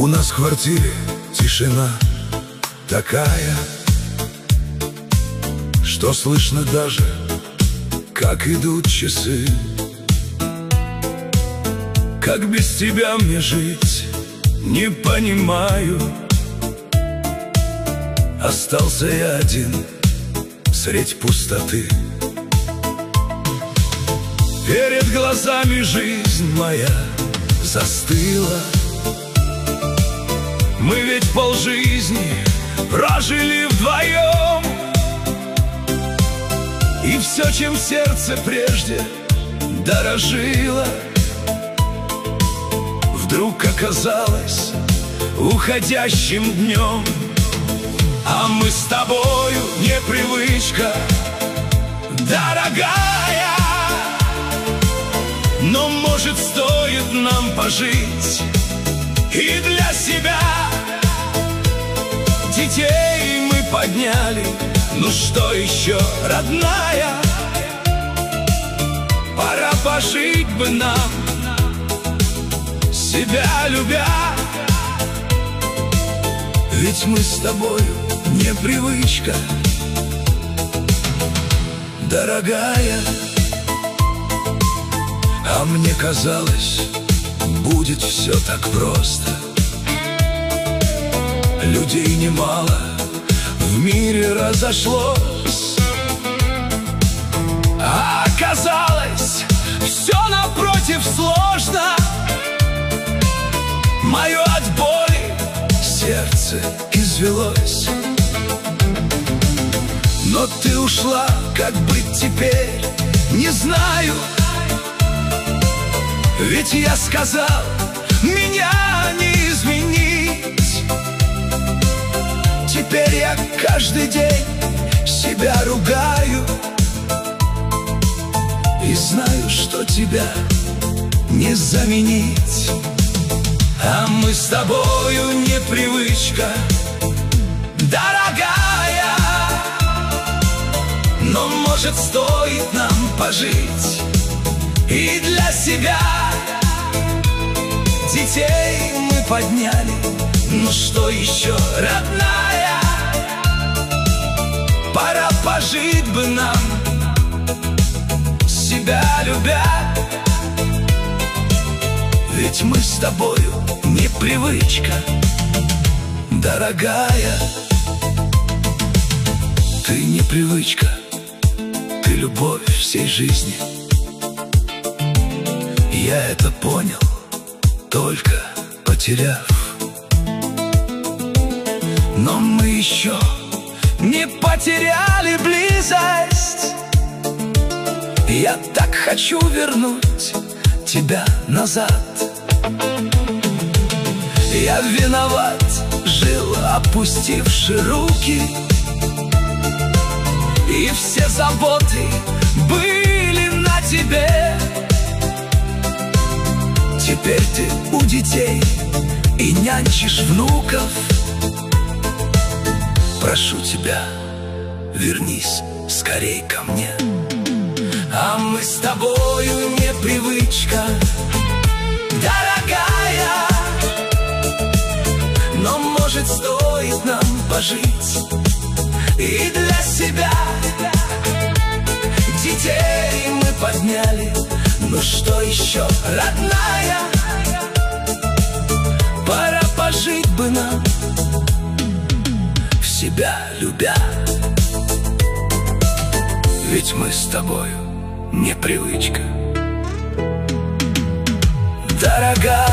У нас в квартире тишина такая, что слышно даже, как идут часы. Как без тебя мне жить, не понимаю. Остался я один средь пустоты. Перед глазами жизнь моя застыла. Мы ведь полжизни прожили вдвоем, и все, чем сердце прежде дорожило, вдруг оказалось уходящим днем. А мы с тобою непривычка, дорогая, но, может, стоит нам пожить и для себя. Детей мы подняли, ну что еще, родная? Пора пожить бы нам, себя любя. Ведь мы с тобою непривычка, дорогая. А мне казалось, будет все так просто. Людей немало в мире разошлось, а оказалось, все напротив сложно. Мое от боли сердце извелось. Но ты ушла, как быть теперь, не знаю. Ведь я сказал, меня не изменить. Теперь я каждый день себя ругаю и знаю, что тебя не заменить. А мы с тобою непривычка, дорогая, но, может, стоит нам пожить и для себя. Детей мы подняли, ну что еще, родная? Пора пожить бы нам, себя любя. Ведь мы с тобою непривычка, дорогая. Ты непривычка, ты любовь всей жизни. Я это понял, только потеряв. Но мы еще не потеряли близость. Я так хочу вернуть тебя назад. Я виноват, жил, опустивши руки, и все заботы были на тебе. Теперь ты у детей и нянчишь внуков. Прошу тебя, вернись скорей ко мне. А мы с тобою непривычка, дорогая, но, может, стоит нам пожить и для себя. Детей мы подняли, ну что еще, родная? Пора пожить бы нам, себя любя. Ведь мы с тобою непривычка, дорогая.